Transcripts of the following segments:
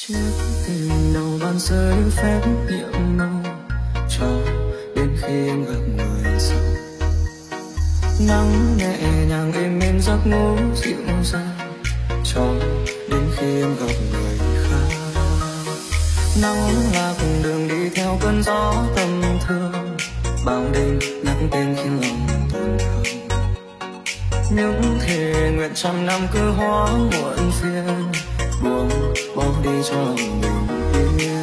Chiếc tình đầu ban rơi phép nhiệm màu cho đến khi em gặp người sau. Nắng nhẹ nhàng êm êm giấc ngủ dịu dàng cho đến khi em gặp người khác. Nắng là cùng đường đi theo cơn gió tâm thương, bao đêm nhắc tên khiến lòng tổn thương. Những thề nguyện trăm năm cứ hóa muộn phiền, buông bỏ đi cho lòng mình yên.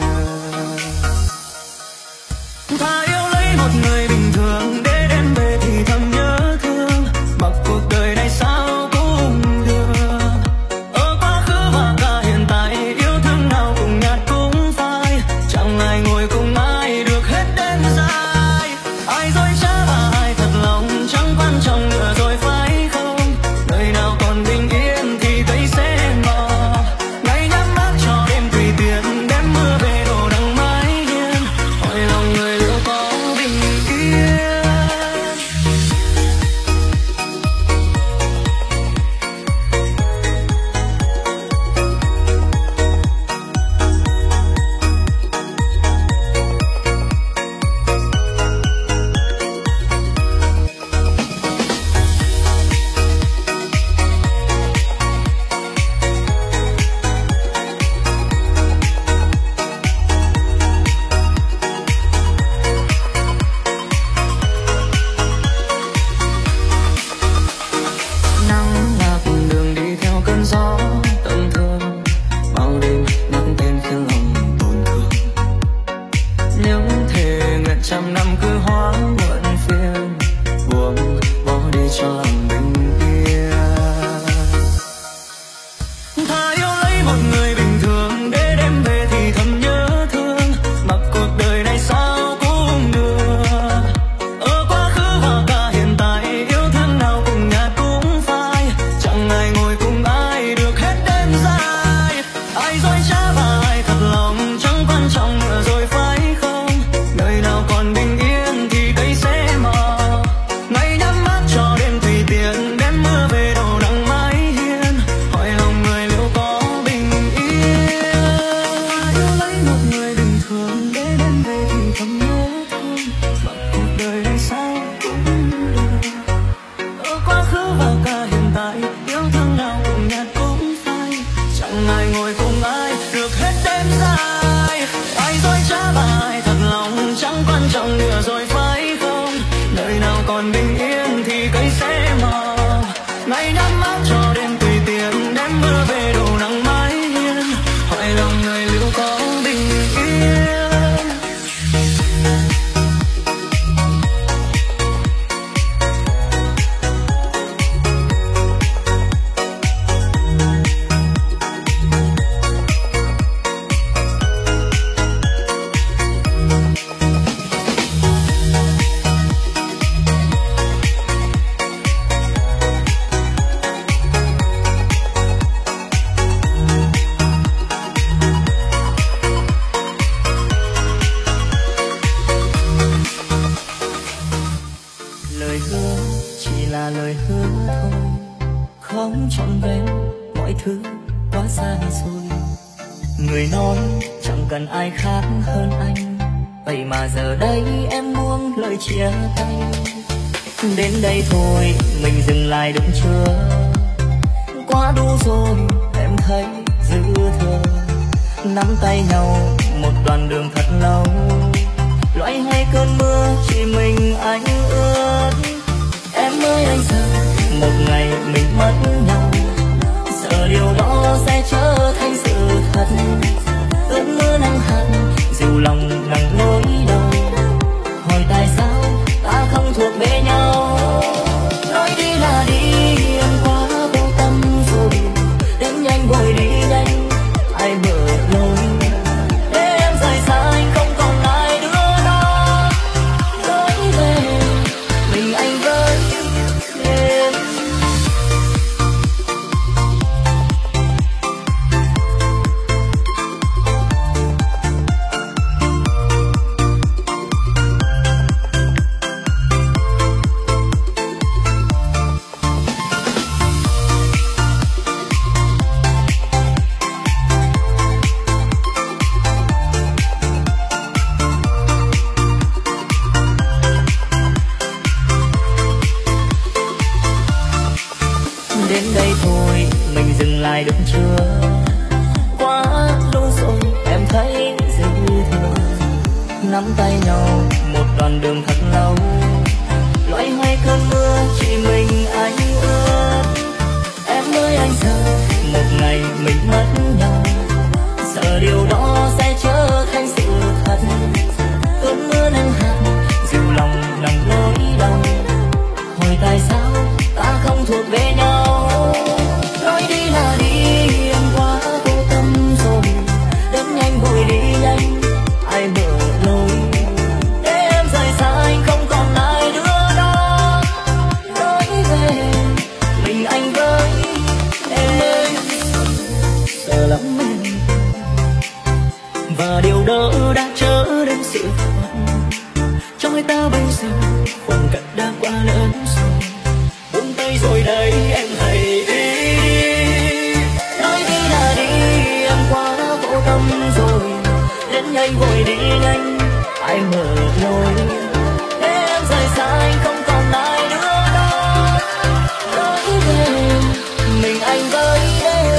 Thà yêu lấy một người bình thường để đêm về thì thầm nhớ thương, mặc cuộc đời này sao cũng được. Ở quá khứ và cả hiện tại yêu thương nào cùng nhạt cũng phai, chẳng ai ngồi cùng ai được hết đêm dài. Ai dối trá và ai thật lòng chẳng quan trọng nữa rồi phải không? Nơi nào còn bình yên thì cây sẽ mờ. Ngày nhắm mắt cho đêm tùy tiện, đêm mưa về đổ nắng mái hiên, hỏi lòng người liệu có bình yên. Nắng là cùng đường đi theo cơn gió tâm thương, bao đêm nhắc tên khiến lòng tổn thương. Những thề nguyện trăm năm cứ hóa muộn phiền, buông bỏ đi cho lòng bình yên. Thà yêu lấy một người bình thường để đêm về thì thầm nhớ thương, mặc cuộc đời này sao cũng được. Ở quá khứ và cả hiện tại yêu thương nào cùng nhạt cũng phai, chẳng ai ngồi cùng ai được hết đêm dài. Ai dối trá và ai thật lòng chẳng quan trọng nữa rồi phải không? Nơi nào còn bình yên thì cây sẽ mờ. Ngày nhắm mắt cho đêm tùy tiện, đêm mưa về đổ nắng mái hiên, hỏi lòng người liệu có bình yên. Yêu lấy một người bình thường để đêm về thì thầm nhớ thương, mặc cuộc đời này sao cũng được. Ở quá khứ và cả hiện tại yêu thương nào cùng nhạt cũng phai, chẳng ai ngồi cùng ai được hết đêm dài. Ai dối trá và ai thật lòng chẳng quan trọng nữa rồi phải không? Nơi nào còn bình yên thì cây sẽ mờ. Ngày nhắm mắt cho đêm tùy tiện, đêm mưa về đổ nắng mái hiên, hỏi lòng người liệu có bình yên. Lời hứa chỉ là lời hứa thôi, không trọn vẹn, mọi thứ quá xa rồi. Người nói chẳng cần ai khác hơn anh, vậy mà giờ đây em buông lời chia tay. Đến đây thôi mình dừng lại được chưa? Quá đủ rồi em thấy dư thừa. Nắm tay nhau một đoạn đường thật lâu, loại hay cơn mưa chỉ mình anh ướt. Em ơi anh sợ một ngày mình mất nhau, sợ điều đó sẽ trở thành sự thật. Cơn mưa nắng hạn dịu lòng nặng nỗi đau, hỏi tại sao ta không thuộc về nhau. Nói đi là đi em quá vô tâm rồi, đến nhanh vội đi nhanh ai mở lối. Để em rời xa anh không còn ai nữa đó, lối về mình anh với em. dừng lại được chưa? Quá lâu rồi em thấy dư thừa, nắm tay nhau một đoạn đường thật lâu, loay hoay cơn mưa chỉ mình anh ướt. Em với anh sợ một ngày mình mất nhau, sợ điều đó sẽ trở thành sự thật. Cơn mưa nắng hạn dịu lòng nặng nỗi đau, hỏi tại sao ta không thuộc về nhau. Nói đi là đi, em quá vô tâm rồi, đến nhanh vội đi nhanh, ai mở lối để em rời xa anh không còn ai nữa đó. Nói về mình anh với em, sợ lắm em, và điều đó đã trở đến sự thật. Trong người ta bây giờ khoảng cách đã quá lớn rồi, buông tay rồi đây em hãy đi. Nói đi là đi, em quá vô tâm rồi, đến nhanh vội đi nhanh, ai mở lối để em rời xa anh không còn ai nữa đó. Nói về mình anh với em.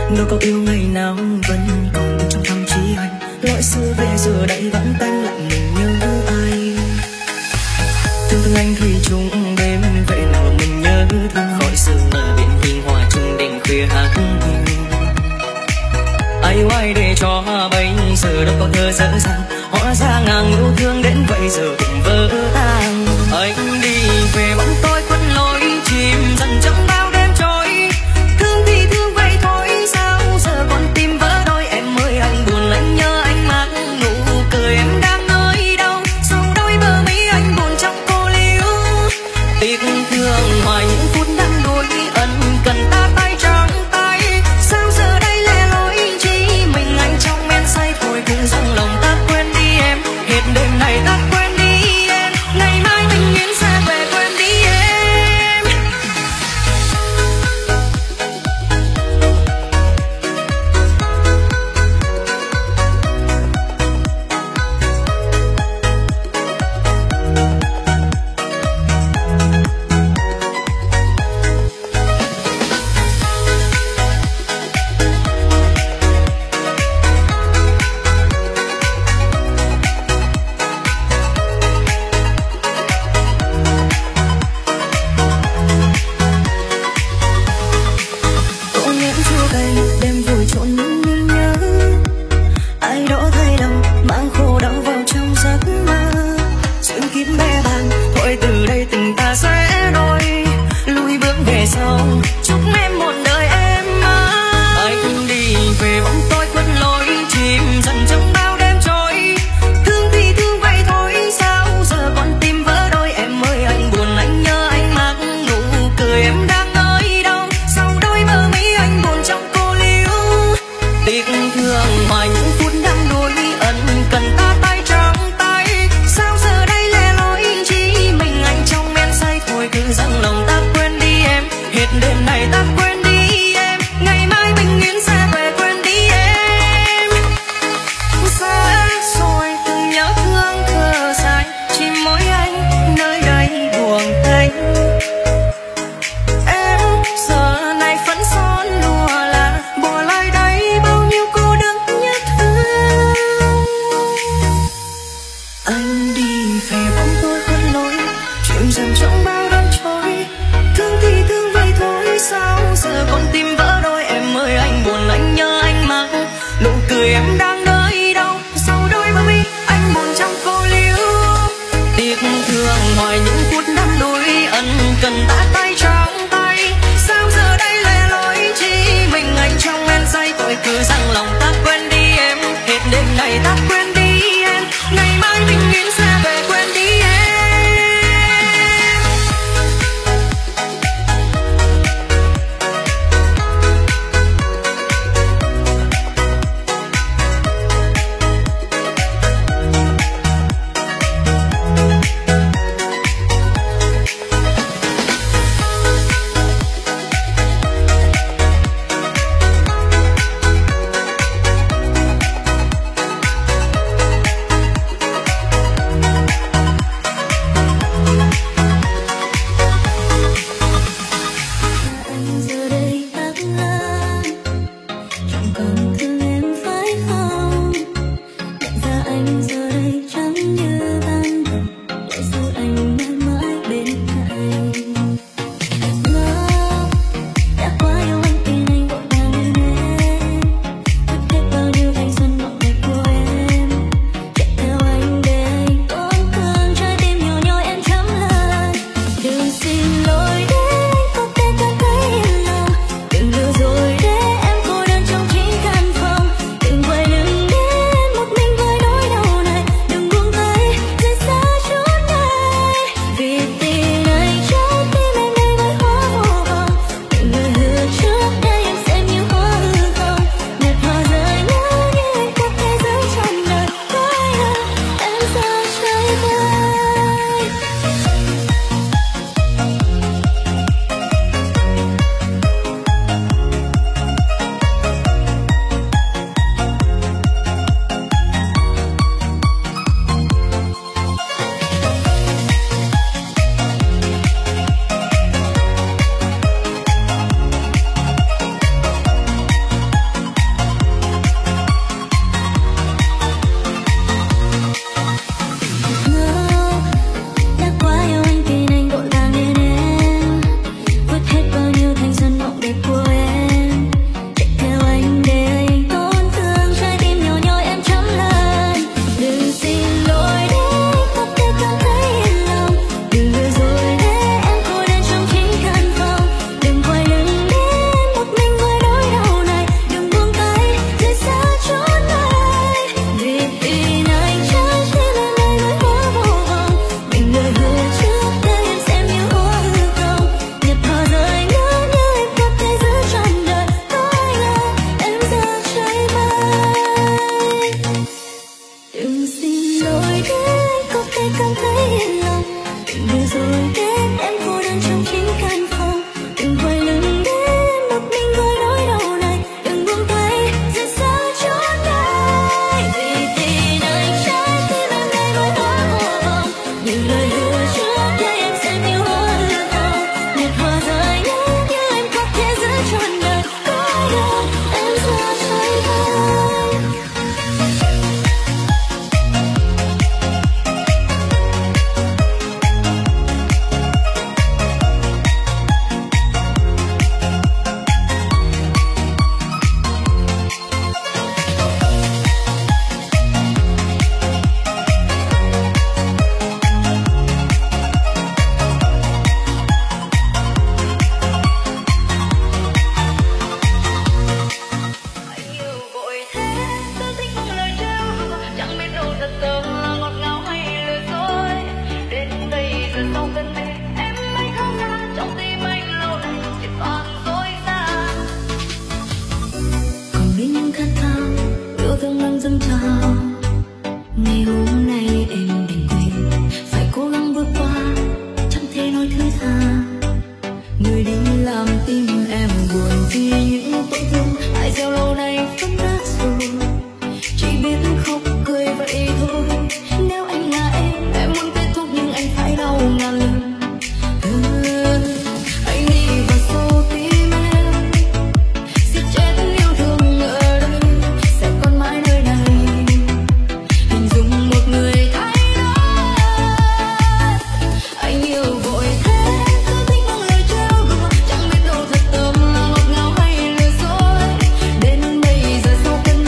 Đâu có yêu ngày nào vẫn còn trong tâm trí anh. Lỗi xưa về giờ đây vẫn tanh lặng mình nhớ ai. Thương thương anh thủy chung đêm vậy nào mình nhớ thương. Khỏi sương mờ biển hiên hòa chung đêm khuya hát ai oai để cho bây giờ đâu có thơ dở dàng. Hóa ra ngàn yêu thương đến vậy giờ cũng vỡ tan. Anh đi về bóng tôi khuất lối chìm dần trong bao đêm trôi. Thương thì thương vậy thôi sao giờ còn tim vỡ đôi. Em ơi anh buồn anh nhớ anh mang nụ cười em đang nơi đâu. Sau đôi bờ mi anh buồn trong cô liêu. Tiếc thương hoài những phút đang đôi ân cần ta tay trắng tay. Sao giờ đây lẻ loi chỉ mình anh trong men say thôi cũng dòng lòng ta quên đi em. Hết đêm này ta quên đi em. Ngày mai mình yên sẽ về quên đi em. Em giờ này phấn son đùa là bỏ lại đây bao nhiêu cô đơn nhất. gieo lâu nay vẫn nát rồi, chỉ biết khóc cười vậy thôi. Nếu anh là em muốn kết thúc nhưng anh phải đau ngàn lần. Anh đi vào sâu tim em, giết chết yêu thương ở đây sẽ còn mãi nơi này. Hình dung một người thay đổi, anh yêu vội thế cứ thích những lời trêu đùa, chẳng biết đâu thật tâm là ngọt ngào hay lừa dối. Đến bây giờ sau cơn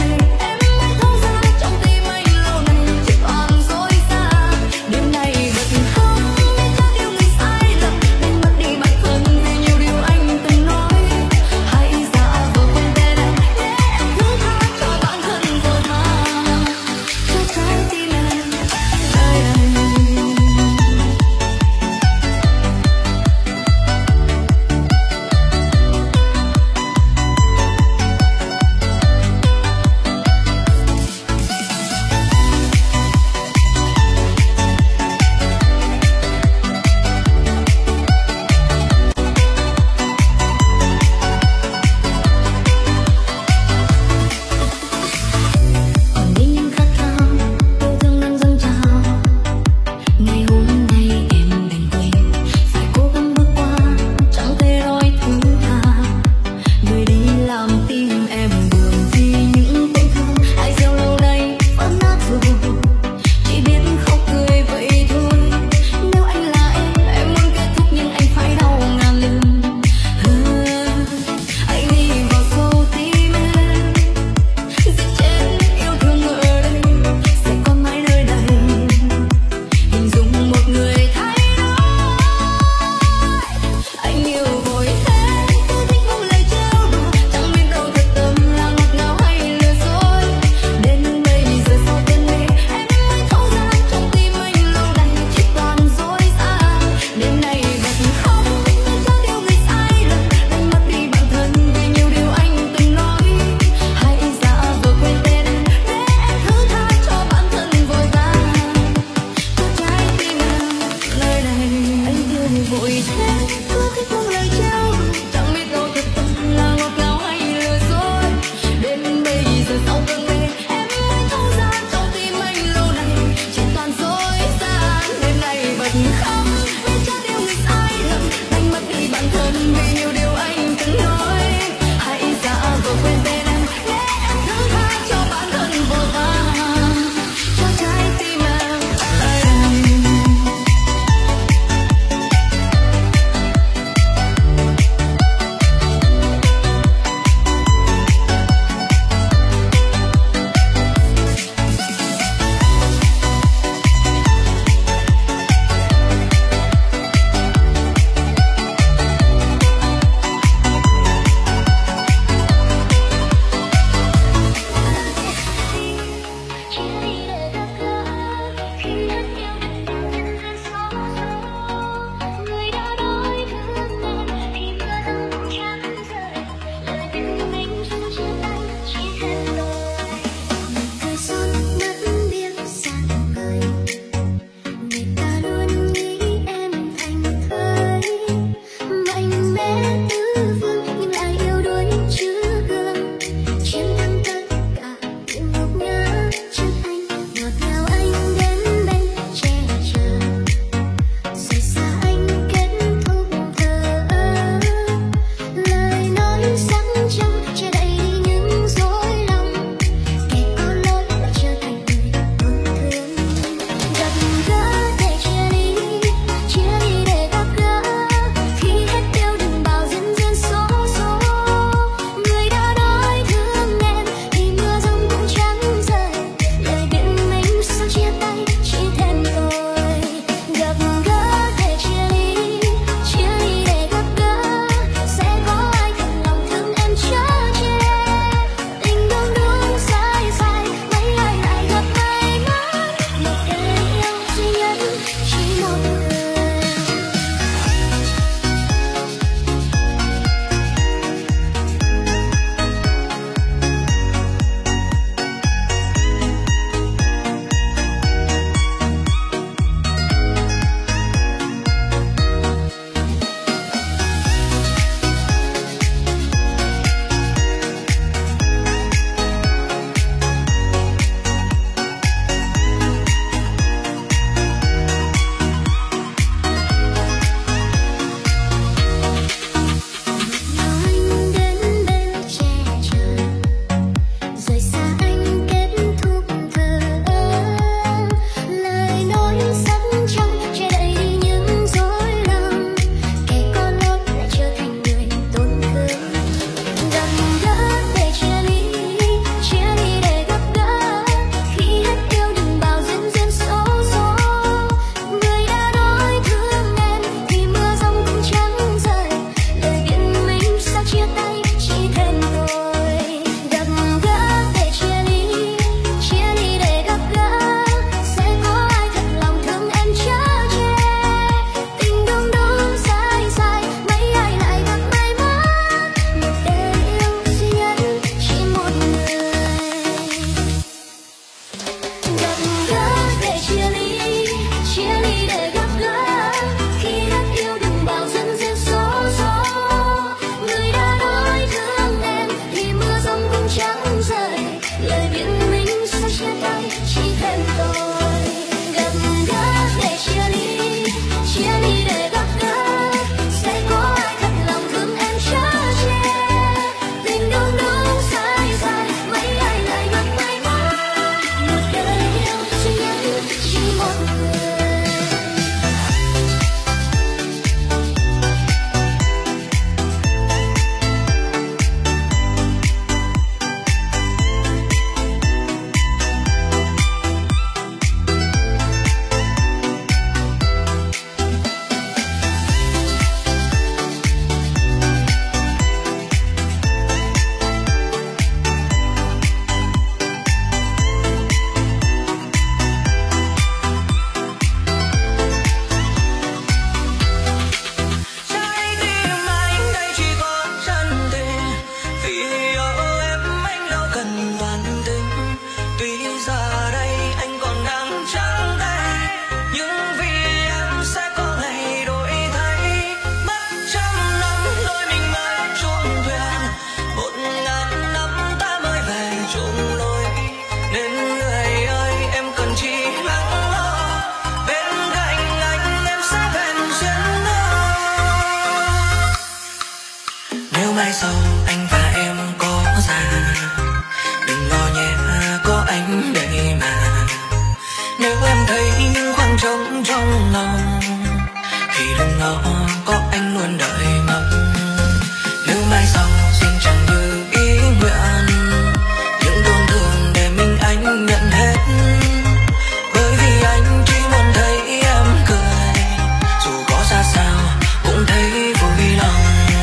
mai sau anh và em có già, đừng lo nhé có anh đây mà. Nếu em thấy những khoảng trống trong lòng thì đừng lo, có anh luôn đợi mong. Nếu mai sau xin chẳng như ý nguyện, những tổn thương để mình anh nhận hết, bởi vì anh chỉ muốn thấy em cười, dù có ra sao cũng thấy vui lòng.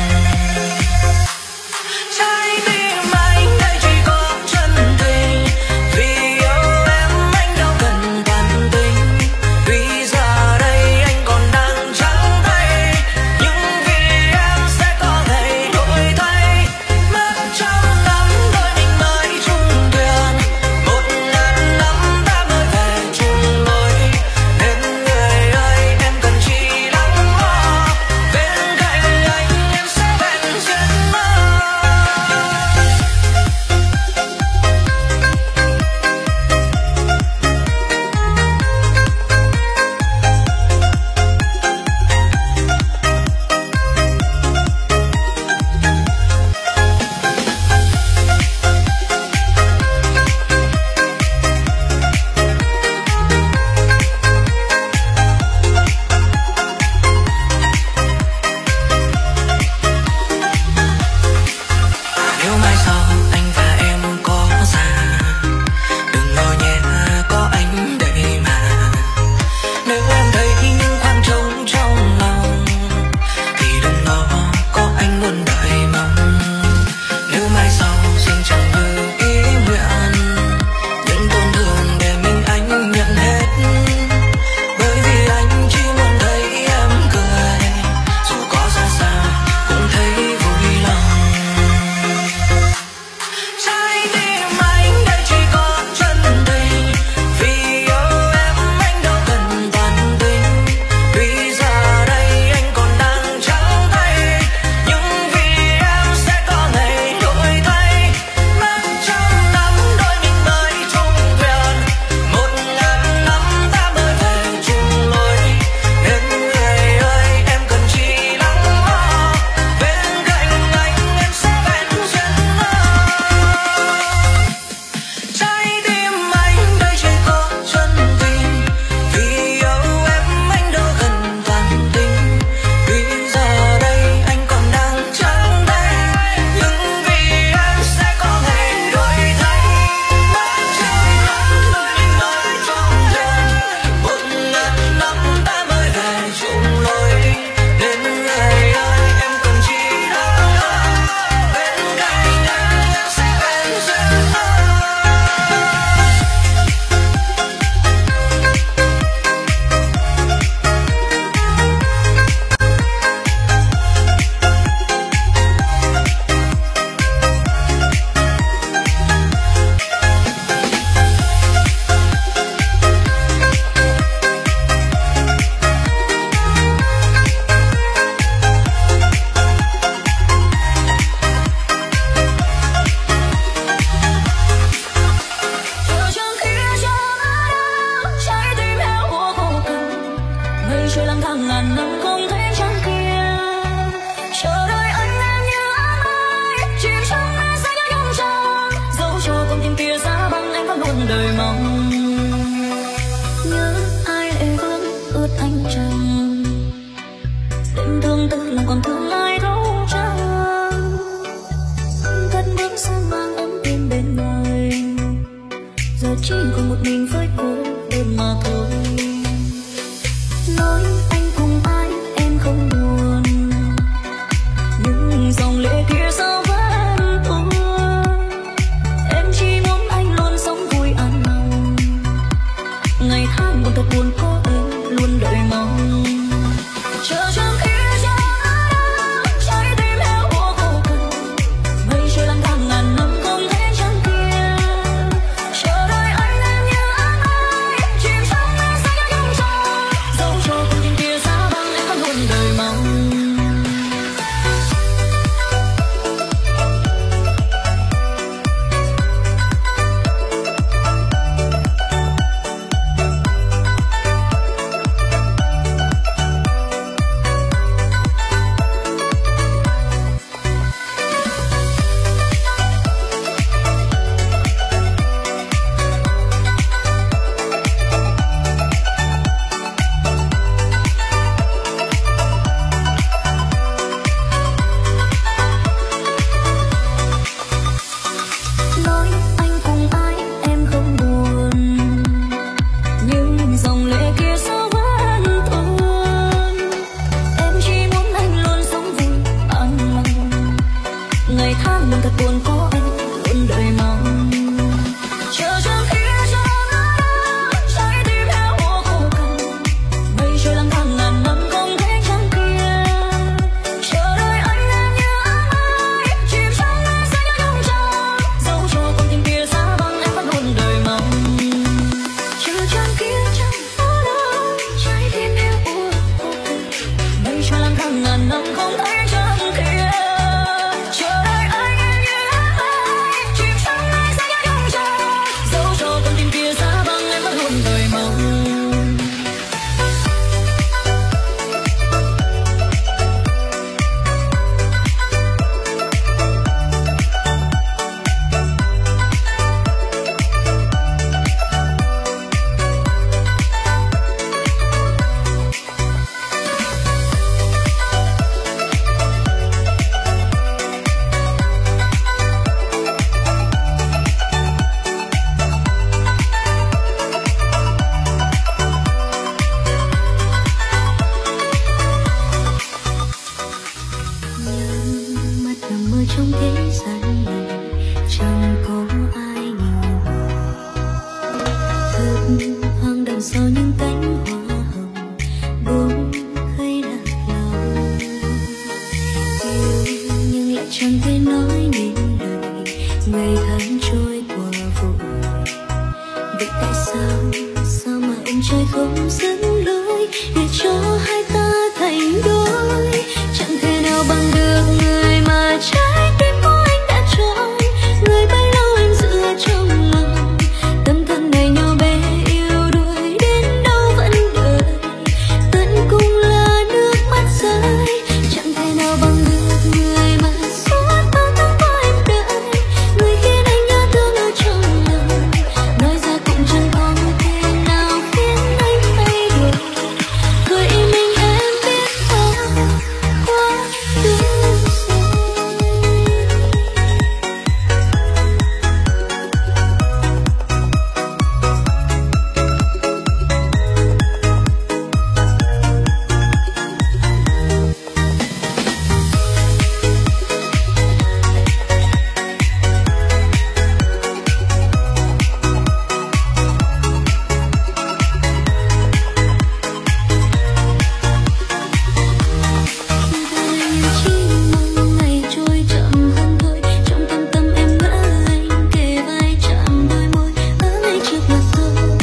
Trái tim anh đây chỉ có chân tình, vì yêu em anh đâu cần toàn tình. Vì giờ đây anh còn đang trắng tay, nhưng vì em sẽ có ngày đổi thay. Mất trong năm đôi mình mới chung thuyền, 1000 năm ta mới về chung lối. Nên người ơi em cần chỉ lắng lo, bên cạnh anh em sẽ vẹn duyên mơ. Nếu mai sau anh và em có già, đừng lo nhé có anh đây mà. Nếu em thấy những khoảng trống trong lòng thì đừng lo, có anh luôn đợi mong. Nếu mai sau xin chẳng như ý nguyện, những tổn thương để mình anh nhận hết, bởi vì anh chỉ muốn thấy em cười, dù có ra sao cũng thấy vui lòng. Trái tim anh đây chỉ có chân tình, vì yêu em anh đâu cần toàn tình. Vì giờ đây anh còn đang trắng tay, nhưng vì em sẽ có ngày đổi thay. Mất trong năm đôi mình mới chung thuyền, 1000 năm ta mới về chung lối. Nên người ơi em cần chỉ lắng lo, bên cạnh anh em sẽ vẹn duyên mơ. Trái tim anh đây chỉ có chân tình, vì yêu em anh đâu cần toàn tình. Vì giờ đây anh còn đang trắng tay, nhưng vì em sẽ có ngày đổi thay. Mất trong năm đôi mình mới chung thuyền, 1000 năm ta mới về chung lối. Nên người ơi em cần chỉ lắng lo, bên cạnh anh em sẽ vẹn duyên mơ. Chờ chẳng khi cho ai đó, trái tim héo úa khô cằn, mây trôi lang thang ngàn năm không thấy trăng kia. Chờ đợi anh em như áng mây, chìm trong mê say nhớ nhung trăng, dẫu cho con tim kia giá băng anh vẫn luôn đời mong. Nhớ ai lệ vương ướt ánh trăng, đêm thương tư lòng còn thương ai thấu trăng. Cất bước sang mang ấm tim bên ngoài, giờ chỉ còn một mình với cô đơn mà thôi. Nói anh cùng ai em không buồn, nhưng dòng lệ kia sao vẫn tuôn. Em chỉ muốn anh luôn sống vui an lòng, ngày tháng còn thật buồn có em luôn đợi mong. Chờ chẳng khi cho ai đó, trái tim héo úa khô cằn, mây trôi lang thang ngàn năm không thấy trăng kia. Chờ đợi anh em như áng ngày tháng trôi qua vội. Vậy tại sao mà ông trời không dẫn lối để cho hai ta thành đôi? Chẳng thể nào bằng được người mà trái tim của anh đã chọn, người bấy lâu anh giữ trong lòng. Tâm thân này nhỏ bé yêu đuổi đến đâu vẫn đợi, tận cùng là nước mắt rơi. Chẳng thể nào bằng được người mà suốt bao tháng qua em đợi, người khiến anh nhớ thương ở trong lòng. Nói ra cũng chẳng có thể nào khiến anh thay đổi. Vậy mình em biết không, quá đủ rồi. Chỉ mong ngày trôi chậm hơn thôi, trong thâm tâm em ngỡ anh kề vai chạm đôi môi ở ngay trước mặt tôi.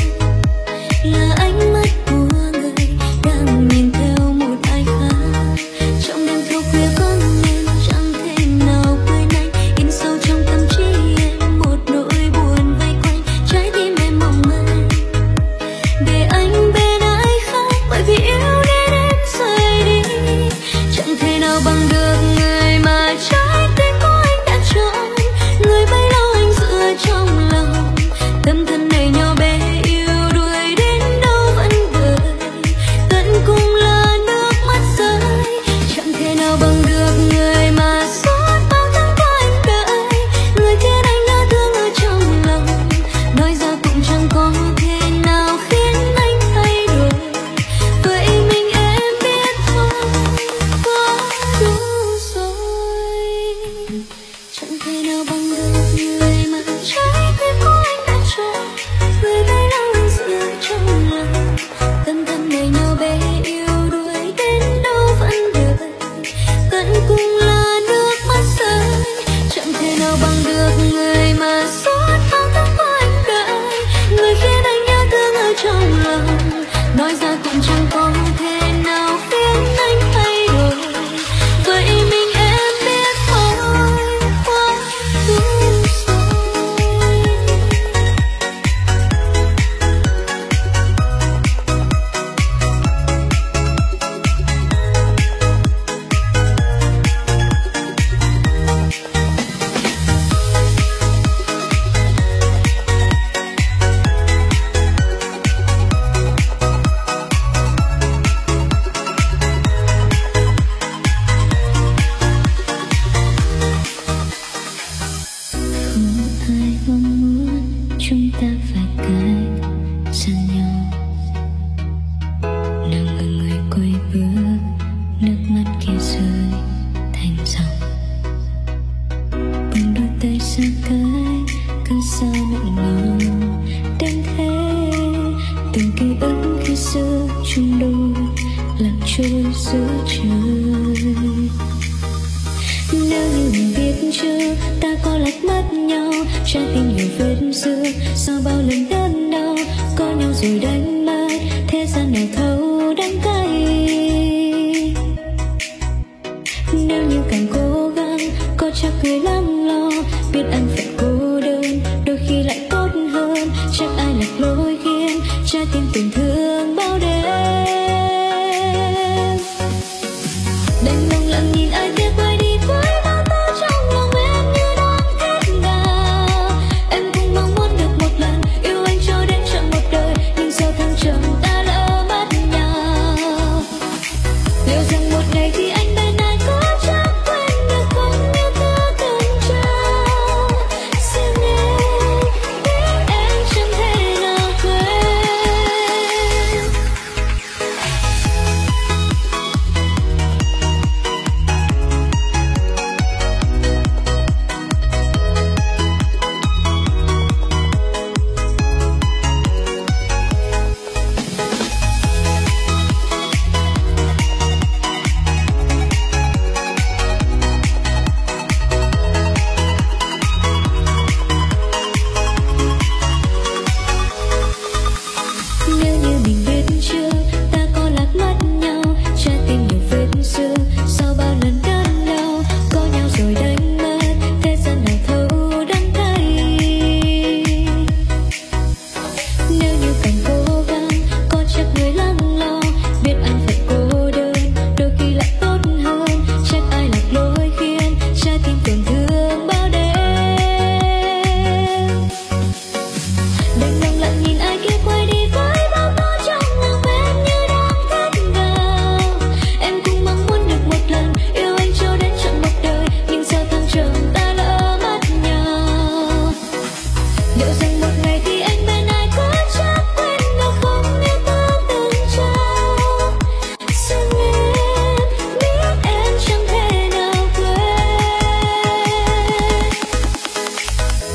Là ánh mắt của người đang nhìn theo một ai khác. Trong đêm thâu khuya vắng em chẳng thể nào quên anh, in sâu trong tâm trí em một nỗi buồn vây quanh trái tim em mong manh. Để anh bên ai khác bởi vì yêu nên em rời đi. Chẳng thể nào bằng được người mà trái tim của anh đã chọn, người bấy lâu anh giữ trong lòng. Tâm thân này nhỏ bé yêu đuổi đến đâu vẫn đợi, tận cùng là nước mắt rơi. Chẳng thể nào bằng được người mà suốt bao tháng qua anh đợi, người khiến anh nhớ thương ở trong lòng. Nói ra cũng chẳng có thể nào khiến anh thay đổi. Vậy mình em biết không, quá đủ rồi. Chẳng thể nào bằng được người mà trái tim của anh đã chọn, người bấy lâu anh giữ trong lòng. Tâm thân này nhỏ bé yêu đuổi đến đâu vẫn đợi, tận cùng là nước mắt rơi. Chẳng thể nào bằng được người mà suốt bao tháng qua anh đợi, người khiến anh nhớ thương ở trong lòng. Nói ra cũng chẳng có thể nào khiến anh thay đổi. Vậy mình em biết thôi, quá đủ rồi. Không ai mong muốn chúng ta phải cách xa nhau. Nào ngờ người quay bước, nước mắt kia rơi thành dòng. Bằng đôi tay xa cách, cớ sao nặng lòng đến thế. Từng ký ức khi xưa chung đôi lạc trôi giữa trời. Nếu như mình biết chưa ta có lạc mất nhau, trái tim nhiều vết xưa sau bao lần đớn đau. Có nhau rồi đánh mất, thế gian nào thấu đắng cay. Nếu như càng cố gắng có chắc người lắng lo, biết anh phải cô đơn đôi khi lại tốt hơn. Chắc ai lạc lối khiến trái tim tình thương bao đêm. Đành lòng lặng nhìn ai tiếc quay đi với bao tơ trong lòng em như đang thế nào.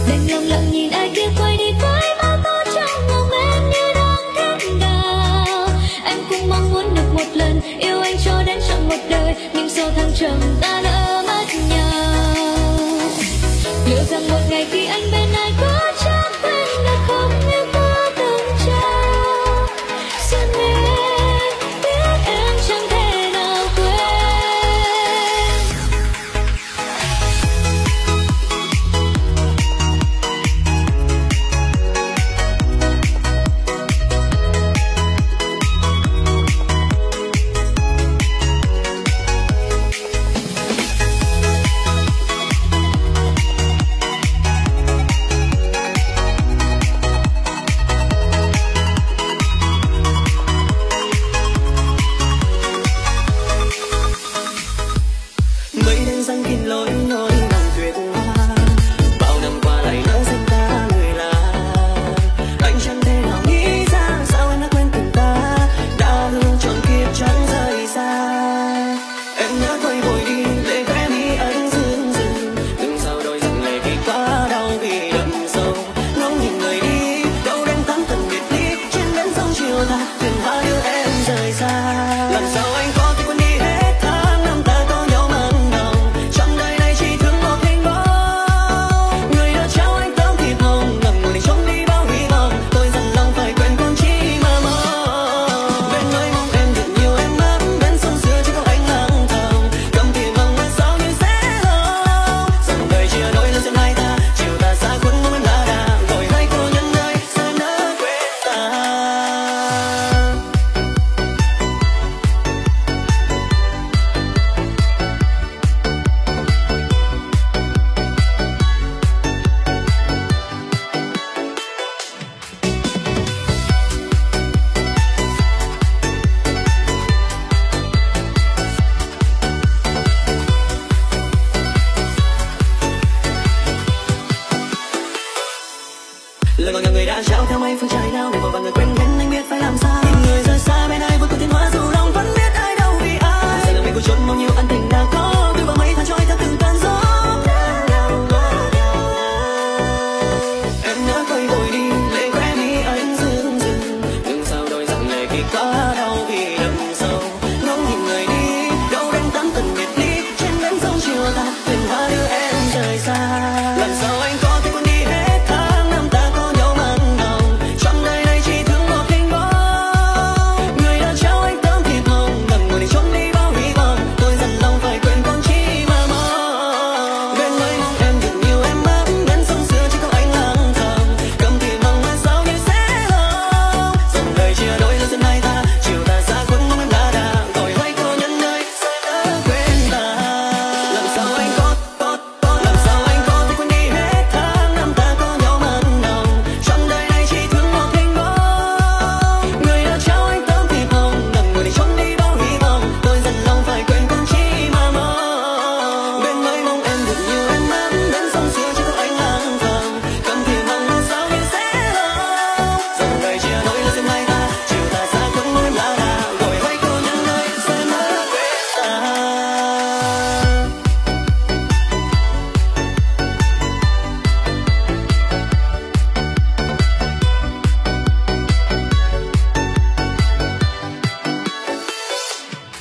đành lòng lặng nhìn ai kia quay đi với bao tố trong lòng em như đang thét gào. Em cũng mong muốn được một lần yêu anh cho đến trọn một đời, nhưng sau thăng trầm ta lỡ mất nhau. Liệu rằng một ngày khi anh bên ai có chắc quên được không như ta từng trao. Xin em biết em chẳng thể nào quên. Mây đen giăng kín lối nối lòng tuyệt hoa, bao năm qua lại lỡ dành ta người lạ. Anh chẳng thể nào nghĩ ra sao em đã quên tình ta, đã hứa trọn kiếp chẳng rời xa. Em nhớ tôi vội đi lệ khóe mi anh rưng rưng, đừng sao đôi dòng lệ vì quá đau vì đậm sâu. Ngóng nhìn người đi đâu đến tắm tận biệt ly, trên bến sông chiều tà thuyền hoa đưa em rời xa. Làm sao anh có thể quên đi hết tháng năm ta có nhau mặn nồng, trong đời này chỉ thương một hình bóng. Người đã trao anh tấm thiệp hồng, ngậm ngùi để trốn đi bao hy vọng. Tôi dặn lòng phải quên con chỉ mà mong. Bên người mong em được nhiều em ấm, bên sông xưa chỉ có anh lặng thầm. Cầm thiệp hồng mà sao như sẽ lâu, dòng đời chia đôi lần xem hai ta. Chiều ta xa khuất mong em đã đà, gọi hai cô nhân ơi sao em nỡ quên ta. Lời ngọt ngào người đã trao theo mây phương trời nào để một vài người quên hết